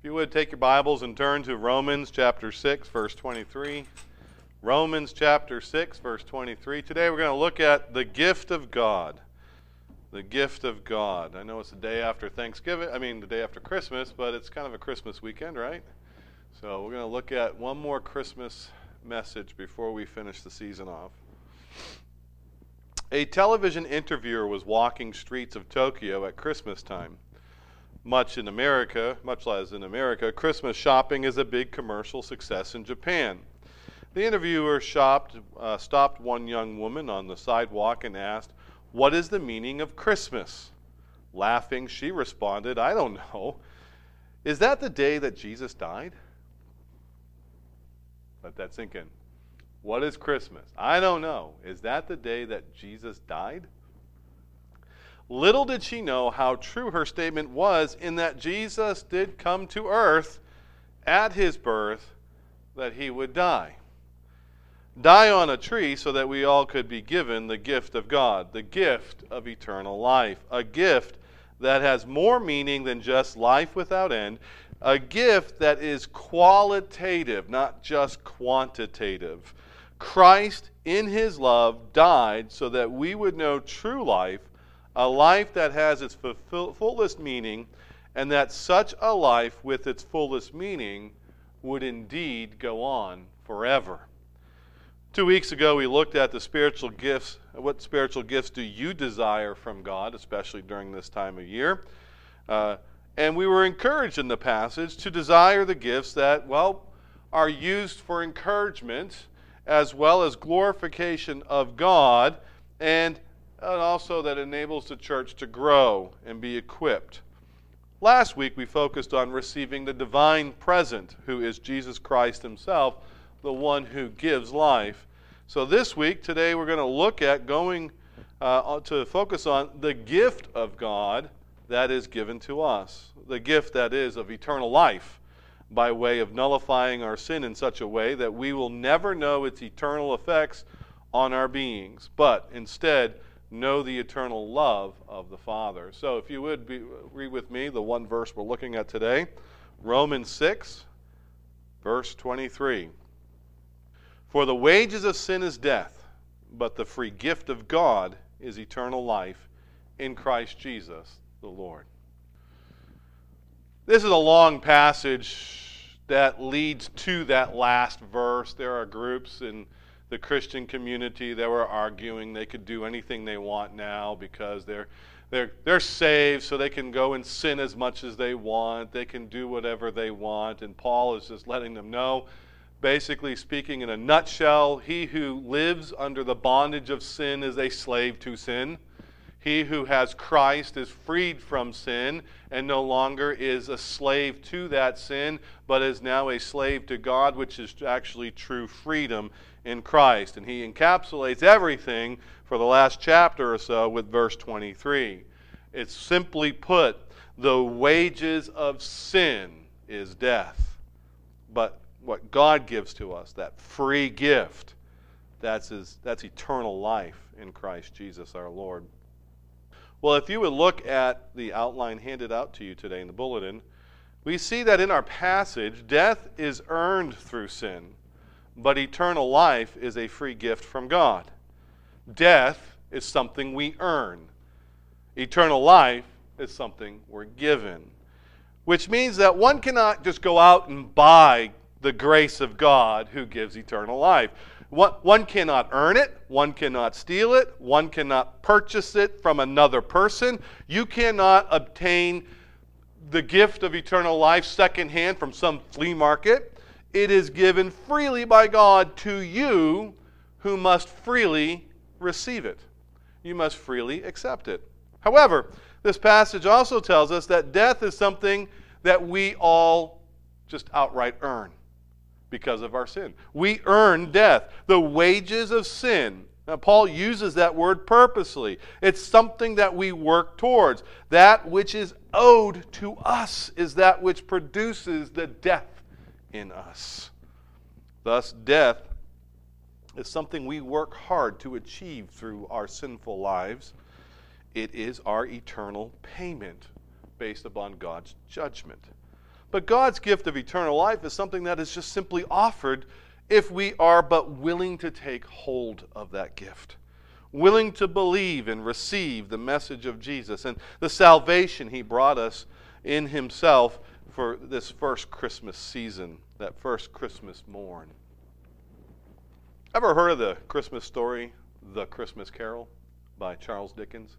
you would, take your Bibles and turn to Romans chapter 6, verse 23. Romans chapter 6, verse 23. Today we're going to look at the gift of God. The gift of God. I know it's the day after Thanksgiving, the day after Christmas, but it's kind of a Christmas weekend, right? So we're going to look at one more Christmas message before we finish the season off. A television interviewer was walking streets of Tokyo at Christmas time. Much as in America, Christmas shopping is a big commercial success in Japan. The interviewer stopped one young woman on the sidewalk and asked, "What is the meaning of Christmas?" Laughing, she responded, "I don't know. Is that the day that Jesus died?" Let that sink in. What is Christmas? I don't know. Is that the day that Jesus died? Little did she know how true her statement was, in that Jesus did come to earth at his birth, that he would die. Die on a tree so that we all could be given the gift of God, the gift of eternal life, a gift that has more meaning than just life without end, a gift that is qualitative, not just quantitative. Christ, in his love, died so that we would know true life, a life that has its fullest meaning, and that such a life with its fullest meaning would indeed go on forever. 2 weeks ago, we looked at the spiritual gifts. What spiritual gifts do you desire from God, especially during this time of year? And we were encouraged in the passage to desire the gifts that, are used for encouragement as well as glorification of God, and also that enables the church to grow and be equipped. Last week we focused on receiving the divine present, who is Jesus Christ himself, the one who gives life. So this week, today, we're going to look at to focus on the gift of God that is given to us. The gift that is of eternal life, by way of nullifying our sin in such a way that we will never know its eternal effects on our beings, but instead know the eternal love of the Father. So if you would read with me the one verse we're looking at today, Romans 6, verse 23. For the wages of sin is death, but the free gift of God is eternal life in Christ Jesus the Lord. This is a long passage that leads to that last verse. There are groups in the Christian community that were arguing they could do anything they want now because they're saved, so they can go and sin as much as they want. They can do whatever they want. And Paul is just letting them know, basically speaking in a nutshell, he who lives under the bondage of sin is a slave to sin. He who has Christ is freed from sin and no longer is a slave to that sin, but is now a slave to God, which is actually true freedom in Christ. And he encapsulates everything for the last chapter or so with verse 23. It's simply put, the wages of sin is death. But what God gives to us, that free gift, that's eternal life in Christ Jesus our Lord. Well, if you would look at the outline handed out to you today in the bulletin, we see that in our passage, death is earned through sin, but eternal life is a free gift from God. Death is something we earn. Eternal life is something we're given, which means that one cannot just go out and buy the grace of God who gives eternal life. One cannot earn it, one cannot steal it, one cannot purchase it from another person. You cannot obtain the gift of eternal life secondhand from some flea market. It is given freely by God to you, who must freely receive it. You must freely accept it. However, this passage also tells us that death is something that we all just outright earn because of our sin. We earn death. The wages of sin. Now, Paul uses that word purposely. It's something that we work towards. That which is owed to us is that which produces the death in us. Thus, death is something we work hard to achieve through our sinful lives. It is our eternal payment based upon God's judgment. But God's gift of eternal life is something that is just simply offered if we are but willing to take hold of that gift, willing to believe and receive the message of Jesus and the salvation he brought us in himself for this first Christmas season, that first Christmas morn. Ever heard of the Christmas story, The Christmas Carol, by Charles Dickens?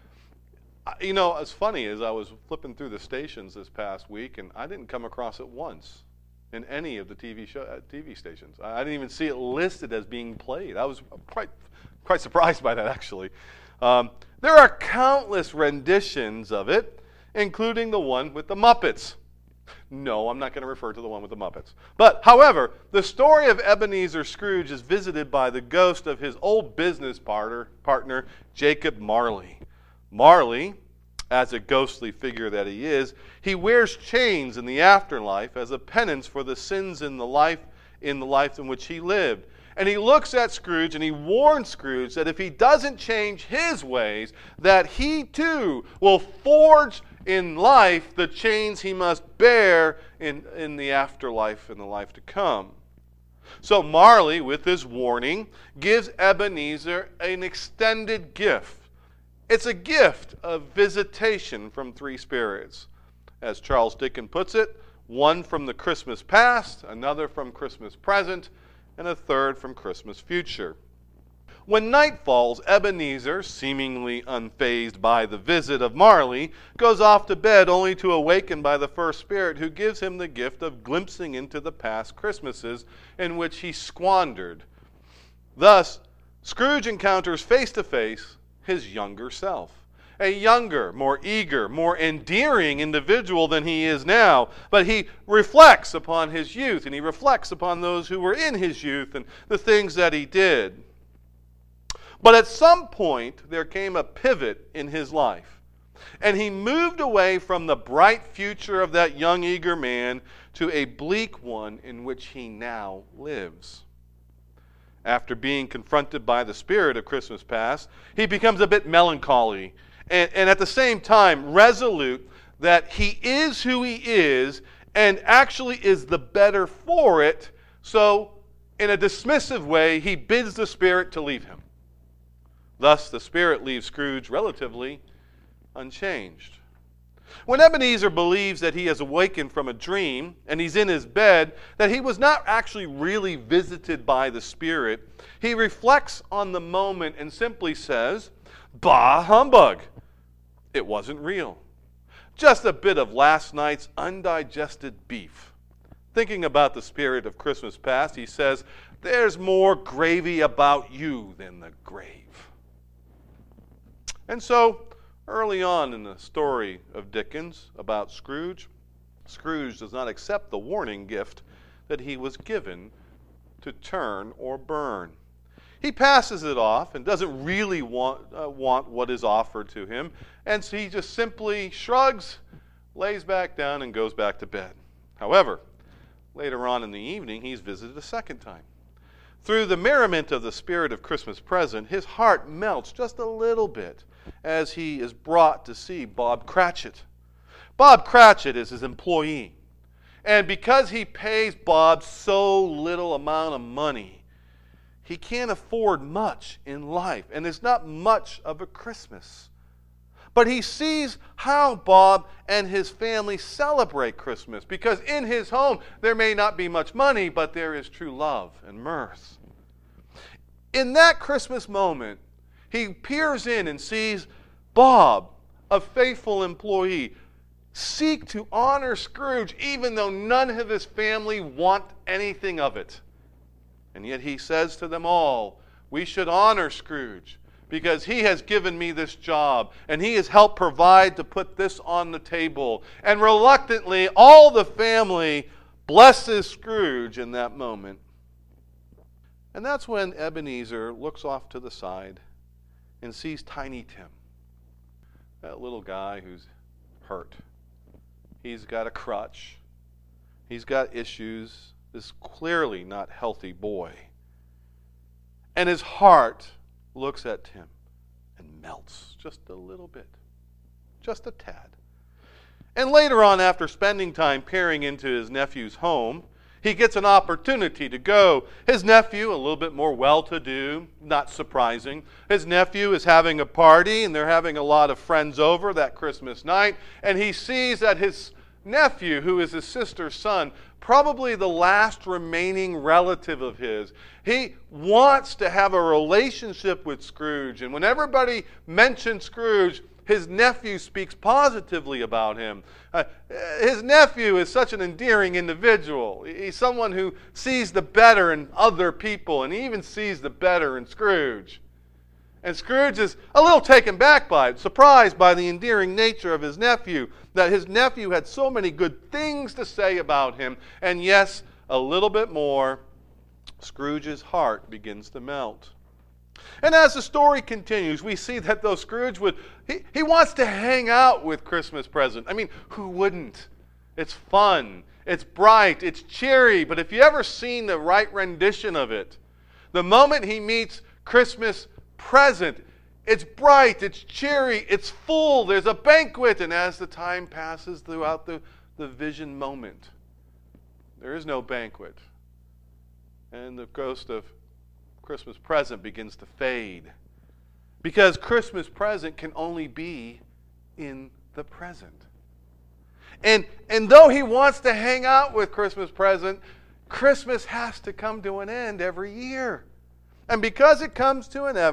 You know, it's funny, as I was flipping through the stations this past week, and I didn't come across it once in any of the TV stations. I didn't even see it listed as being played. I was quite surprised by that, actually. There are countless renditions of it, including the one with the Muppets. No, I'm not going to refer to the one with the Muppets. But, however, the story of Ebenezer Scrooge is visited by the ghost of his old business partner, Jacob Marley. Marley, as a ghostly figure that he is, he wears chains in the afterlife as a penance for the sins in the life in which he lived. And he looks at Scrooge and he warns Scrooge that if he doesn't change his ways, that he too will forge in life the chains he must bear in the afterlife and the life to come. So Marley, with his warning, gives Ebenezer an extended gift. It's a gift of visitation from three spirits. As Charles Dickens puts it, one from the Christmas past, another from Christmas present, and a third from Christmas future. When night falls, Ebenezer, seemingly unfazed by the visit of Marley, goes off to bed only to awaken by the first spirit who gives him the gift of glimpsing into the past Christmases in which he squandered. Thus, Scrooge encounters face to face his younger self. A younger, more eager, more endearing individual than he is now. But he reflects upon his youth, and he reflects upon those who were in his youth and the things that he did. But at some point, there came a pivot in his life. And he moved away from the bright future of that young, eager man to a bleak one in which he now lives. After being confronted by the spirit of Christmas past, he becomes a bit melancholy and at the same time resolute that he is who he is and actually is the better for it. So, in a dismissive way, he bids the spirit to leave him. Thus, the spirit leaves Scrooge relatively unchanged. When Ebenezer believes that he has awakened from a dream and he's in his bed, that he was not actually really visited by the Spirit, he reflects on the moment and simply says, "Bah humbug! It wasn't real. Just a bit of last night's undigested beef." Thinking about the spirit of Christmas past, he says, "There's more gravy about you than the grave." And so, early on in the story of Dickens about Scrooge, Scrooge does not accept the warning gift that he was given to turn or burn. He passes it off and doesn't really want what is offered to him, and so he just simply shrugs, lays back down, and goes back to bed. However, later on in the evening, he's visited a second time. Through the merriment of the spirit of Christmas present, his heart melts just a little bit as he is brought to see Bob Cratchit. Bob Cratchit is his employee. And because he pays Bob so little amount of money, he can't afford much in life. And it's not much of a Christmas. But he sees how Bob and his family celebrate Christmas. Because in his home, there may not be much money, but there is true love and mirth. In that Christmas moment, he peers in and sees Bob, a faithful employee, seek to honor Scrooge even though none of his family want anything of it. And yet he says to them all, "We should honor Scrooge because he has given me this job and he has helped provide to put this on the table." And reluctantly, all the family blesses Scrooge in that moment. And that's when Ebenezer looks off to the side and sees Tiny Tim, that little guy who's hurt. He's got a crutch. He's got issues. This clearly not healthy boy. And his heart looks at Tim and melts just a little bit, just a tad. And later on, after spending time peering into his nephew's home, he gets an opportunity to go. His nephew, a little bit more well-to-do, not surprising. His nephew is having a party, and they're having a lot of friends over that Christmas night. And he sees that his nephew, who is his sister's son, probably the last remaining relative of his, he wants to have a relationship with Scrooge. And when everybody mentions Scrooge, his nephew speaks positively about him. His nephew is such an endearing individual. He's someone who sees the better in other people, and he even sees the better in Scrooge. And Scrooge is a little taken back by it, surprised by the endearing nature of his nephew, that his nephew had so many good things to say about him. And yes, a little bit more, Scrooge's heart begins to melt. And as the story continues, we see that though Scrooge he wants to hang out with Christmas Present. I mean, who wouldn't? It's fun, it's bright, it's cheery, but if you ever seen the right rendition of it, the moment he meets Christmas Present, it's bright, it's cheery, it's full, there's a banquet, and as the time passes throughout the vision moment, there is no banquet. And the ghost of Christmas Present begins to fade. Because Christmas Present can only be in the present. And though he wants to hang out with Christmas Present, Christmas has to come to an end every year. And because it comes to an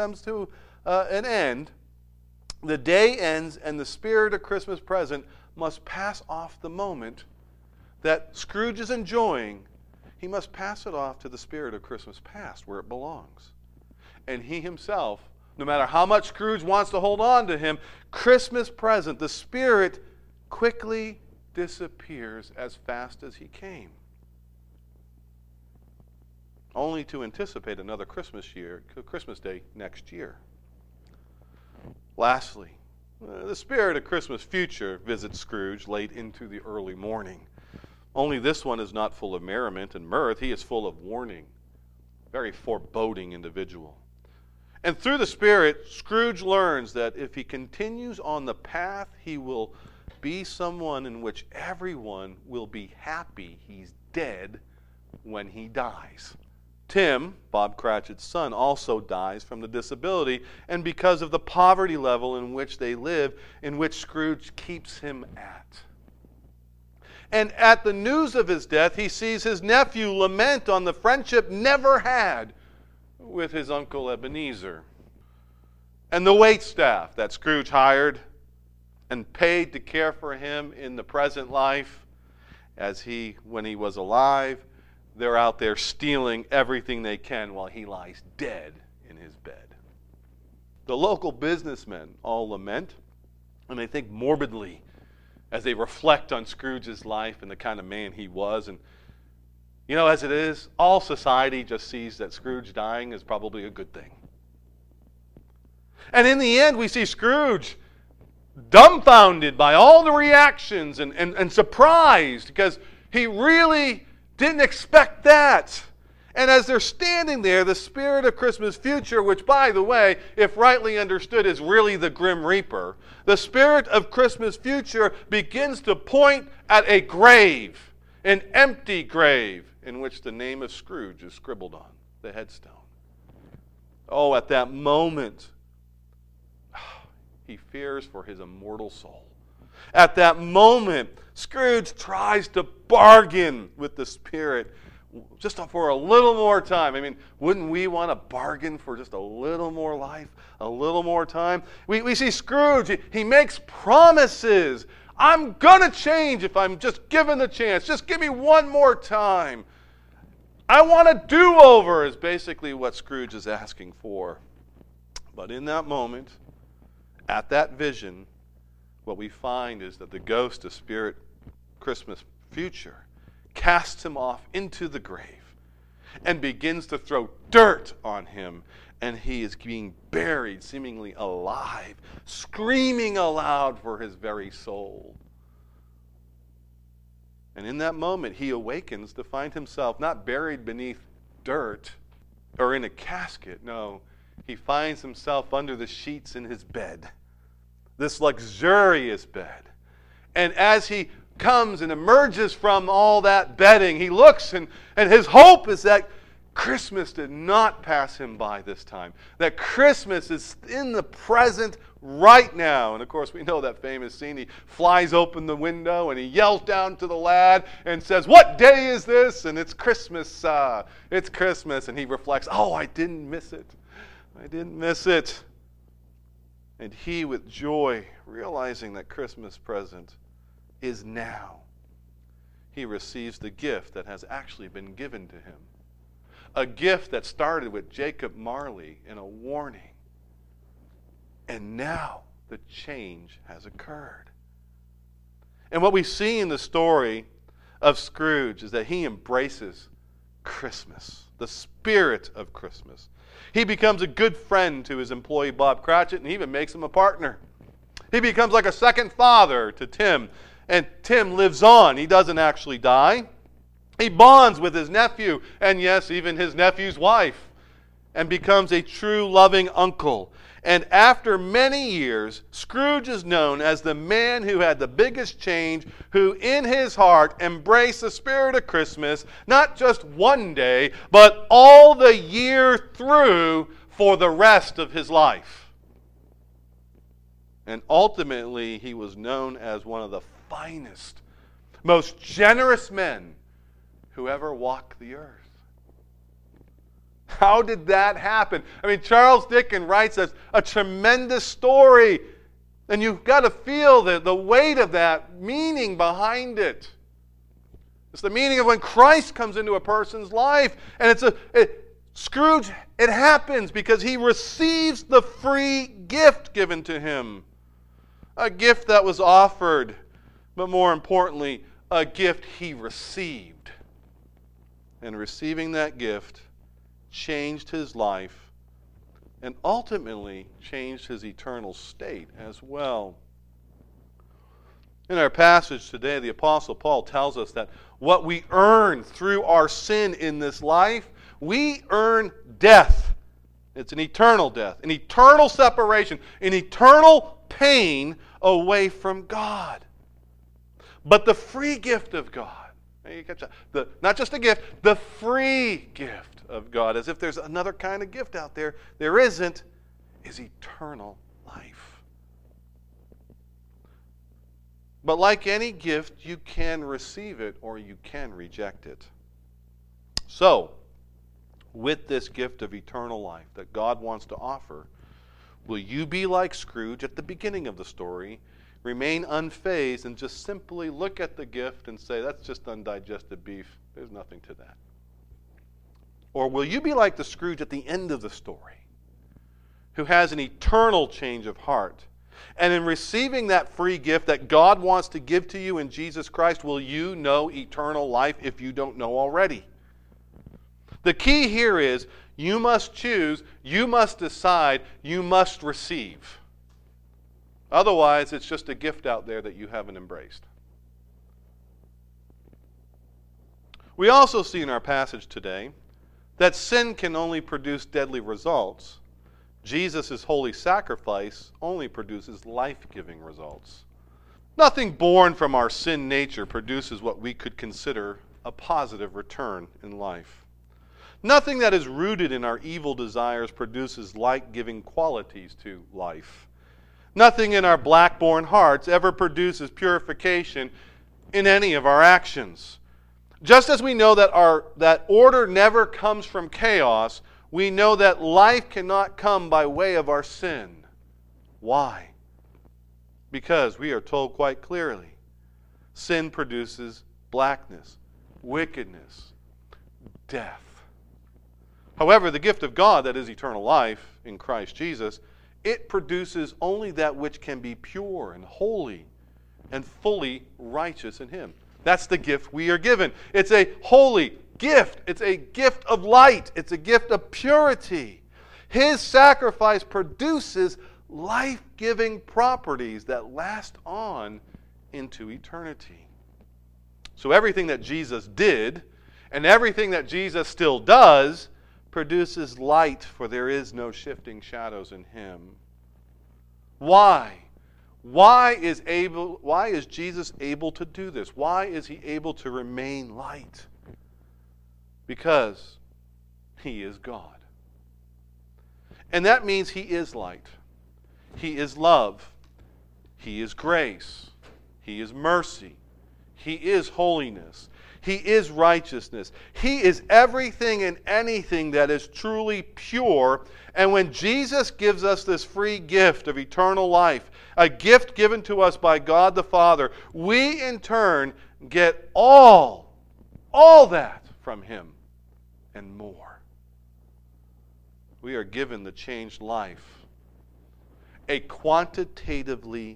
end, the day ends and the spirit of Christmas Present must pass off the moment that Scrooge is enjoying. He must pass it off to the spirit of Christmas past, where it belongs. And he himself, no matter how much Scrooge wants to hold on to him, Christmas Present, the spirit quickly disappears as fast as he came, only to anticipate another Christmas day next year. Lastly, the spirit of Christmas future visits Scrooge late into the early morning. Only this one is not full of merriment and mirth. He is full of warning. Very foreboding individual. And through the Spirit, Scrooge learns that if he continues on the path, he will be someone in which everyone will be happy he's dead when he dies. Tim, Bob Cratchit's son, also dies from the disability and because of the poverty level in which they live, in which Scrooge keeps him at. And at the news of his death, he sees his nephew lament on the friendship never had with his Uncle Ebenezer. And the waitstaff that Scrooge hired and paid to care for him in the present life, when he was alive, they're out there stealing everything they can while he lies dead in his bed. The local businessmen all lament, and they think morbidly as they reflect on Scrooge's life and the kind of man he was. And, as it is, all society just sees that Scrooge dying is probably a good thing. And in the end, we see Scrooge dumbfounded by all the reactions and surprised because he really didn't expect that. And as they're standing there, the spirit of Christmas future, which, by the way, if rightly understood, is really the Grim Reaper, the spirit of Christmas future begins to point at a grave, an empty grave, in which the name of Scrooge is scribbled on the headstone. Oh, at that moment, he fears for his immortal soul. At that moment, Scrooge tries to bargain with the spirit just for a little more time. I mean, wouldn't we want to bargain for just a little more life, a little more time? We see Scrooge, he makes promises. I'm going to change if I'm just given the chance. Just give me one more time. I want a do-over is basically what Scrooge is asking for. But in that moment, at that vision, what we find is that the ghost of Spirit Christmas future casts him off into the grave and begins to throw dirt on him, and he is being buried seemingly alive, screaming aloud for his very soul. And in that moment, he awakens to find himself not buried beneath dirt or in a casket. No, he finds himself under the sheets in his bed, this luxurious bed. And as he comes and emerges from all that bedding, he looks and his hope is that Christmas did not pass him by this time. That Christmas is in the present right now. And of course, we know that famous scene. He flies open the window and he yells down to the lad and says, "What day is this?" And it's Christmas. It's Christmas. And he reflects, "Oh, I didn't miss it. I didn't miss it." And he, with joy, realizing that Christmas present is now, he receives the gift that has actually been given to him. A gift that started with Jacob Marley in a warning. And now the change has occurred. And what we see in the story of Scrooge is that he embraces Christmas, the spirit of Christmas. He becomes a good friend to his employee Bob Cratchit and even makes him a partner. He becomes like a second father to Tim. And Tim lives on. He doesn't actually die. He bonds with his nephew, and yes, even his nephew's wife, and becomes a true loving uncle. And after many years, Scrooge is known as the man who had the biggest change, who in his heart embraced the spirit of Christmas, not just one day, but all the year through for the rest of his life. And ultimately, he was known as one of the finest, most generous men who ever walked the earth. How did that happen? I mean, Charles Dickens writes us a tremendous story, and you've got to feel the weight of that meaning behind it. It's the meaning of when Christ comes into a person's life, and Scrooge, it happens because he receives the free gift given to him. A gift that was offered, but more importantly, a gift he received. And receiving that gift changed his life and ultimately changed his eternal state as well. In our passage today, the Apostle Paul tells us that what we earn through our sin in this life, we earn death. It's an eternal death, an eternal separation, an eternal pain away from God. But the free gift of God, you catch that? Not just a gift, the free gift of God, as if there's another kind of gift out there. There isn't, is eternal life. But like any gift, you can receive it or you can reject it. So, with this gift of eternal life that God wants to offer, will you be like Scrooge at the beginning of the story, remain unfazed and just simply look at the gift and say, "That's just undigested beef. There's nothing to that"? Or will you be like the Scrooge at the end of the story, who has an eternal change of heart? And in receiving that free gift that God wants to give to you in Jesus Christ, will you know eternal life if you don't know already? The key here is you must choose, you must decide, you must receive. Otherwise, it's just a gift out there that you haven't embraced. We also see in our passage today that sin can only produce deadly results. Jesus' holy sacrifice only produces life-giving results. Nothing born from our sin nature produces what we could consider a positive return in life. Nothing that is rooted in our evil desires produces light-giving qualities to life. Nothing in our black-born hearts ever produces purification in any of our actions. Just as we know that order never comes from chaos, we know that life cannot come by way of our sin. Why? Because we are told quite clearly, sin produces blackness, wickedness, death. However, the gift of God, that is eternal life in Christ Jesus, it produces only that which can be pure and holy and fully righteous in Him. That's the gift we are given. It's a holy gift. It's a gift of light. It's a gift of purity. His sacrifice produces life-giving properties that last on into eternity. So everything that Jesus did and everything that Jesus still does produces light, for there is no shifting shadows in Him. Why? Why is Jesus able to do this? Why is he able to remain light? Because he is God. And that means he is light. He is love. He is grace. He is mercy. He is holiness. He is righteousness. He is everything and anything that is truly pure. And when Jesus gives us this free gift of eternal life, a gift given to us by God the Father, we in turn get all that from him and more. We are given the changed life, a qualitatively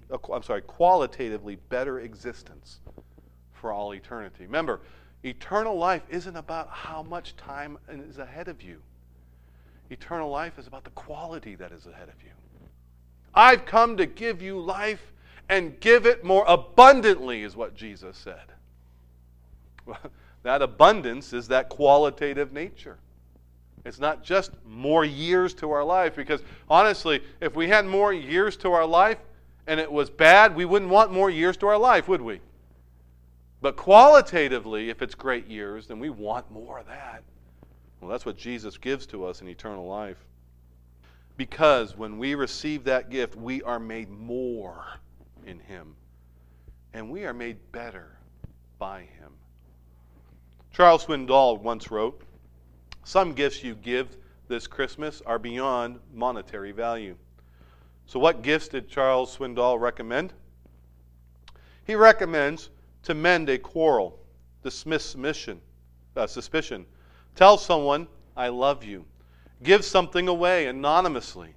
better existence for all eternity. Remember, eternal life isn't about how much time is ahead of you. Eternal life is about the quality that is ahead of you. I've come to give you life and give it more abundantly, is what Jesus said. Well, that abundance is that qualitative nature. It's not just more years to our life, because honestly, if we had more years to our life and it was bad, we wouldn't want more years to our life, would we? But qualitatively, if it's great years, then we want more of that. Well, that's what Jesus gives to us in eternal life. Because when we receive that gift, we are made more in him. And we are made better by him. Charles Swindoll once wrote, "Some gifts you give this Christmas are beyond monetary value." So what gifts did Charles Swindoll recommend? He recommends to mend a quarrel, dismiss suspicion, tell someone, "I love you," give something away anonymously,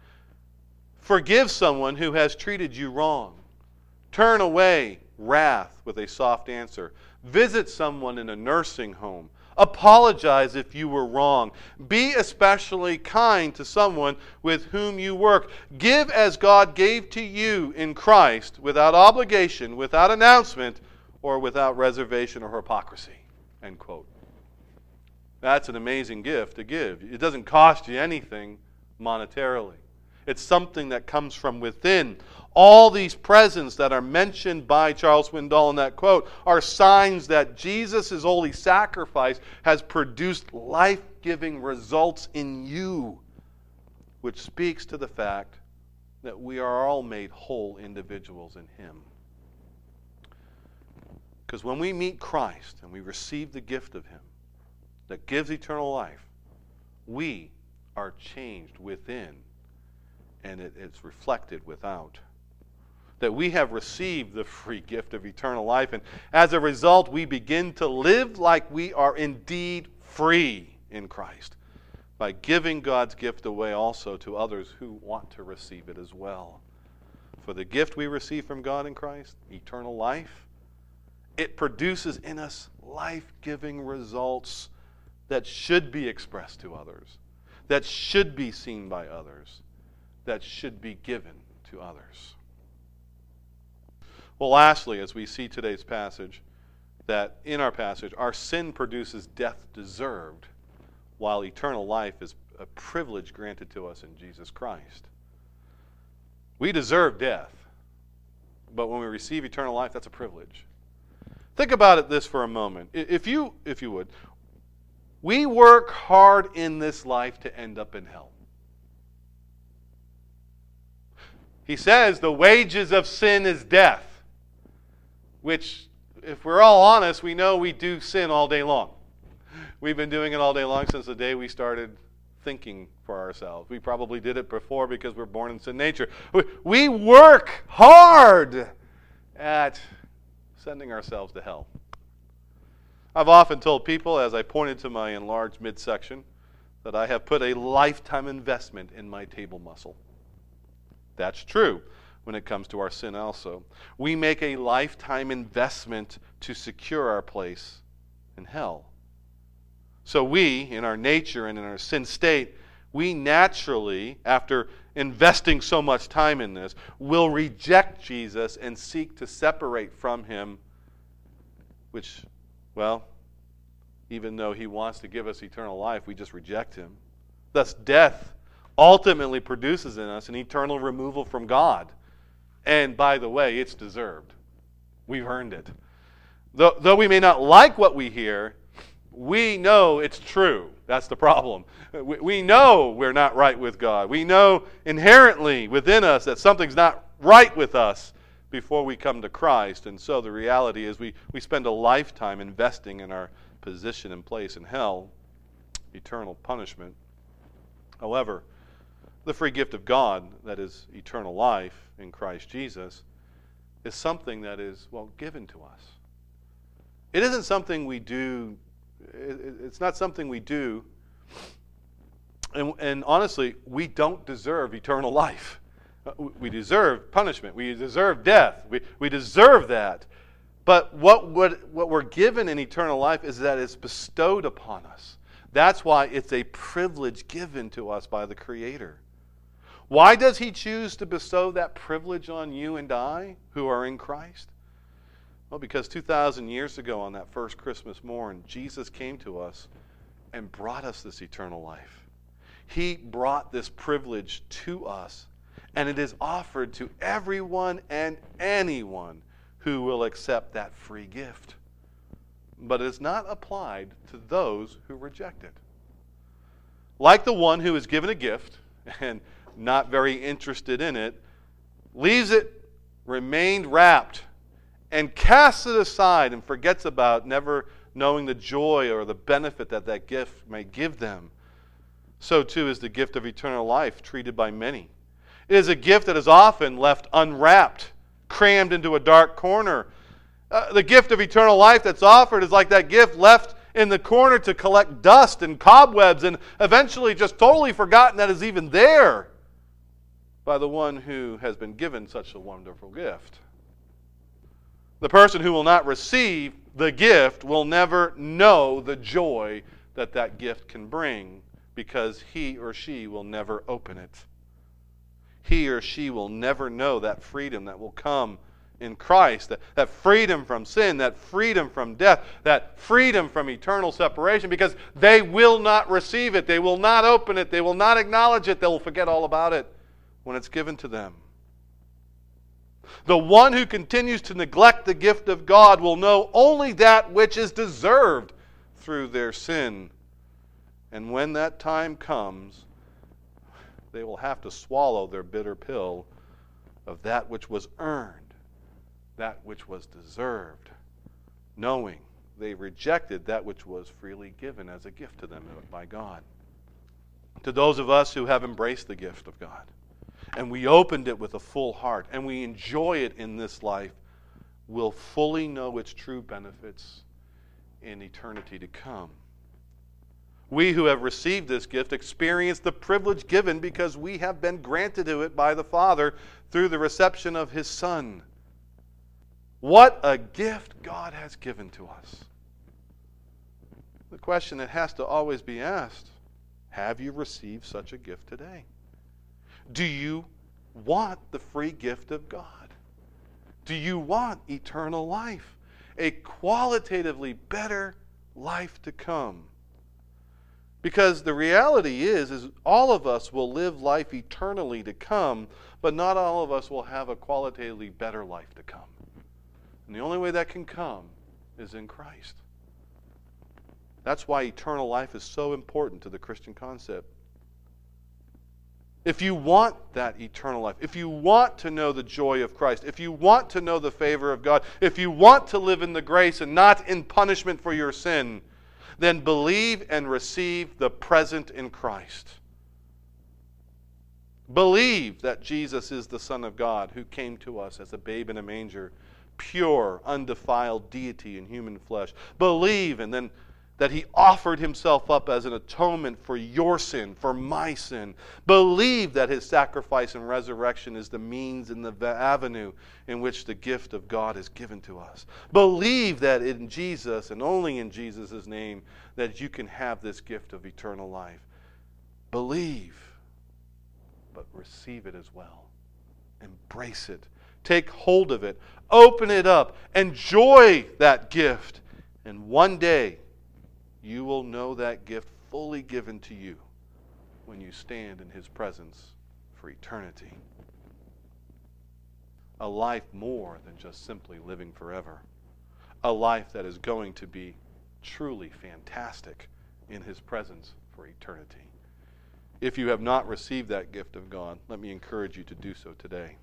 forgive someone who has treated you wrong, turn away wrath with a soft answer, visit someone in a nursing home, apologize if you were wrong, be especially kind to someone with whom you work, give as God gave to you in Christ without obligation, without announcement, or without reservation or hypocrisy. End quote. That's an amazing gift to give. It doesn't cost you anything monetarily. It's something that comes from within. All these presents that are mentioned by Charles Swindoll in that quote are signs that Jesus' holy sacrifice has produced life-giving results in you, which speaks to the fact that we are all made whole individuals in him. Because when we meet Christ and we receive the gift of him that gives eternal life, we are changed within, and it's reflected without. That we have received the free gift of eternal life, and as a result, we begin to live like we are indeed free in Christ by giving God's gift away also to others who want to receive it as well. For the gift we receive from God in Christ, eternal life, it produces in us life-giving results that should be expressed to others, that should be seen by others, that should be given to others. Well, lastly, as we see today's passage, that in our passage, our sin produces death deserved, while eternal life is a privilege granted to us in Jesus Christ. We deserve death, but when we receive eternal life, that's a privilege. Think about this for a moment. If you would, we work hard in this life to end up in hell. He says the wages of sin is death, which, if we're all honest, we know we do sin all day long. We've been doing it all day long since the day we started thinking for ourselves. We probably did it before because we're born in sin nature. We work hard at sending ourselves to hell. I've often told people, as I pointed to my enlarged midsection, that I have put a lifetime investment in my table muscle. That's true when it comes to our sin also. We make a lifetime investment to secure our place in hell. So we, in our nature and in our sin state, we naturally, after investing so much time in this, will reject Jesus and seek to separate from him, which, well, even though he wants to give us eternal life, we just reject him. Thus, death ultimately produces in us an eternal removal from God And by the way, it's deserved. We've earned it. Though we may not like what we hear, we know it's true. That's the problem. We know we're not right with God. We know inherently within us that something's not right with us before we come to Christ. And so the reality is we spend a lifetime investing in our position and place in hell, eternal punishment. However, the free gift of God, that is eternal life in Christ Jesus, is something that is, well, given to us. It isn't something we do. It's not something we do. And honestly, we don't deserve eternal life. We deserve punishment. We deserve death. We deserve that. But what we're given in eternal life is that it's bestowed upon us. That's why it's a privilege given to us by the Creator. Why does He choose to bestow that privilege on you and I who are in Christ? Well, because 2,000 years ago on that first Christmas morn, Jesus came to us and brought us this eternal life. He brought this privilege to us, and it is offered to everyone and anyone who will accept that free gift. But it is not applied to those who reject it. Like the one who is given a gift and not very interested in it, leaves it, remained wrapped, and casts it aside and forgets about, never knowing the joy or the benefit that that gift may give them. So too is the gift of eternal life treated by many. It is a gift that is often left unwrapped, crammed into a dark corner. The gift of eternal life that's offered is like that gift left in the corner to collect dust and cobwebs and eventually just totally forgotten that is even there by the one who has been given such a wonderful gift. The person who will not receive the gift will never know the joy that that gift can bring because he or she will never open it. He or she will never know that freedom that will come in Christ, that freedom from sin, that freedom from death, that freedom from eternal separation, because they will not receive it. They will not open it. They will not acknowledge it. They will forget all about it when it's given to them. The one who continues to neglect the gift of God will know only that which is deserved through their sin. And when that time comes, they will have to swallow their bitter pill of that which was earned, that which was deserved, knowing they rejected that which was freely given as a gift to them by God. To those of us who have embraced the gift of God, and we opened it with a full heart, and we enjoy it in this life, will fully know its true benefits in eternity to come. We who have received this gift experience the privilege given because we have been granted to it by the Father through the reception of His Son. What a gift God has given to us. The question that has to always be asked, have you received such a gift today? Do you want the free gift of God? Do you want eternal life? A qualitatively better life to come? Because the reality is all of us will live life eternally to come, but not all of us will have a qualitatively better life to come. And the only way that can come is in Christ. That's why eternal life is so important to the Christian concept. If you want that eternal life, if you want to know the joy of Christ, if you want to know the favor of God, if you want to live in the grace and not in punishment for your sin, then believe and receive the present in Christ. Believe that Jesus is the Son of God who came to us as a babe in a manger, pure, undefiled deity in human flesh. Believe and then that He offered Himself up as an atonement for your sin, for my sin. Believe that His sacrifice and resurrection is the means and the avenue in which the gift of God is given to us. Believe that in Jesus and only in Jesus' name that you can have this gift of eternal life. Believe, but receive it as well. Embrace it. Take hold of it. Open it up. Enjoy that gift. And one day, you will know that gift fully given to you when you stand in His presence for eternity. a life more than just simply living forever, a life that is going to be truly fantastic in His presence for eternity. If you have not received that gift of God, let me encourage you to do so today.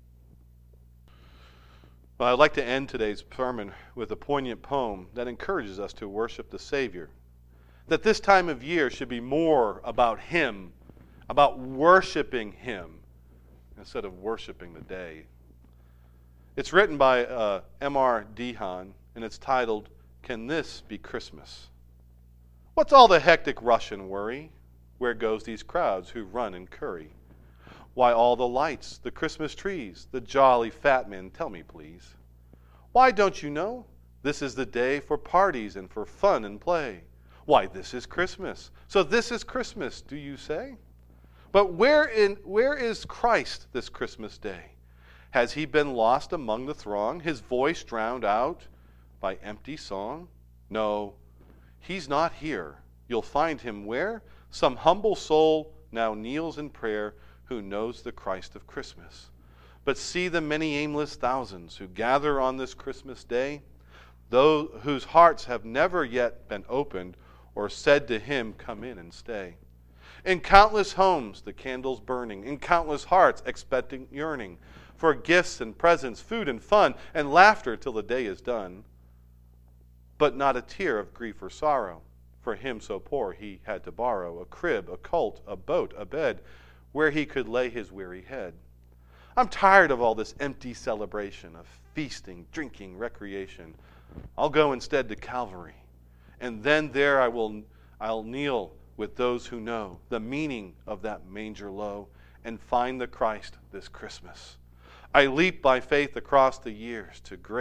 Well, I'd like to end today's sermon with a poignant poem that encourages us to worship the Savior. That this time of year should be more about Him, about worshiping Him, instead of worshiping the day. It's written by M.R. Dehan, and it's titled, "Can This Be Christmas?" What's all the hectic rush and worry? Where goes these crowds who run and curry? Why all the lights, the Christmas trees, the jolly fat men, tell me please. Why, don't you know? This is the day for parties and for fun and play. Why, this is Christmas. So this is Christmas, do you say? But where is Christ this Christmas day? Has He been lost among the throng, His voice drowned out by empty song? No, He's not here. You'll find Him where? Some humble soul now kneels in prayer who knows the Christ of Christmas. But see the many aimless thousands who gather on this Christmas day, those whose hearts have never yet been opened or said to Him, "Come in and stay." In countless homes the candles burning, in countless hearts expectant yearning for gifts and presents, food and fun, and laughter till the day is done. But not a tear of grief or sorrow. For him so poor he had to borrow a crib, a colt, a boat, a bed, where he could lay his weary head. I'm tired of all this empty celebration, of feasting, drinking, recreation. I'll go instead to Calvary, and then there I'll kneel with those who know the meaning of that manger low, and find the Christ this Christmas. I leap by faith across the years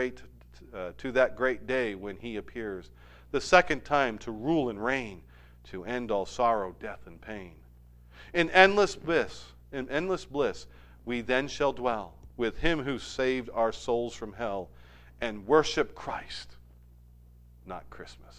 to that great day when He appears, the second time to rule and reign, to end all sorrow, death, and pain. In endless bliss, we then shall dwell with Him who saved our souls from hell, and worship Christ, not Christmas.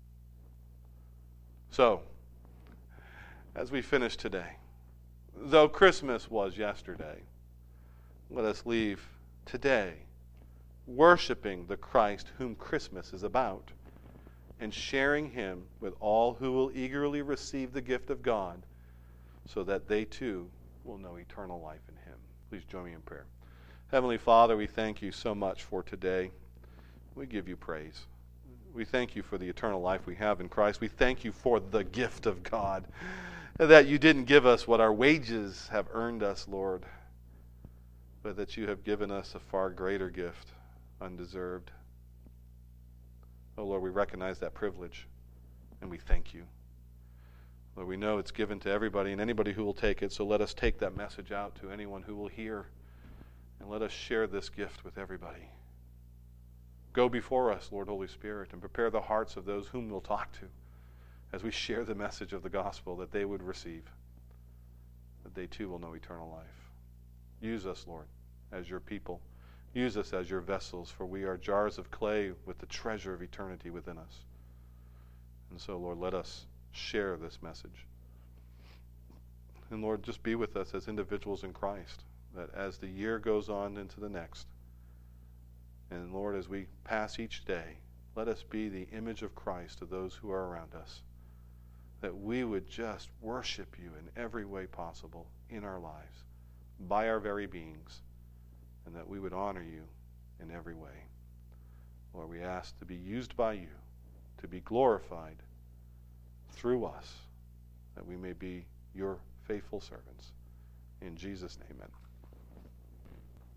So, as we finish today, though Christmas was yesterday, let us leave today worshiping the Christ whom Christmas is about, and sharing Him with all who will eagerly receive the gift of God, so that they too will know eternal life in Him. Please join me in prayer. Heavenly Father, we thank You so much for today. We give You praise. We thank You for the eternal life we have in Christ. We thank You for the gift of God, that You didn't give us what our wages have earned us, Lord, but that You have given us a far greater gift, undeserved. Oh, Lord, we recognize that privilege, and we thank You. Lord, we know it's given to everybody and anybody who will take it, so let us take that message out to anyone who will hear, and let us share this gift with everybody. Go before us, Lord Holy Spirit, and prepare the hearts of those whom we'll talk to as we share the message of the gospel, that they would receive, that they too will know eternal life. Use us, Lord, as Your people. Use us as Your vessels, for we are jars of clay with the treasure of eternity within us. And so, Lord, let us share this message. And Lord, just be with us as individuals in Christ, that as the year goes on into the next, and Lord, as we pass each day, let us be the image of Christ to those who are around us, that we would just worship You in every way possible in our lives, by our very beings, and that we would honor You in every way. Lord, we ask to be used by You, to be glorified through us, that we may be Your faithful servants. In Jesus' name, amen.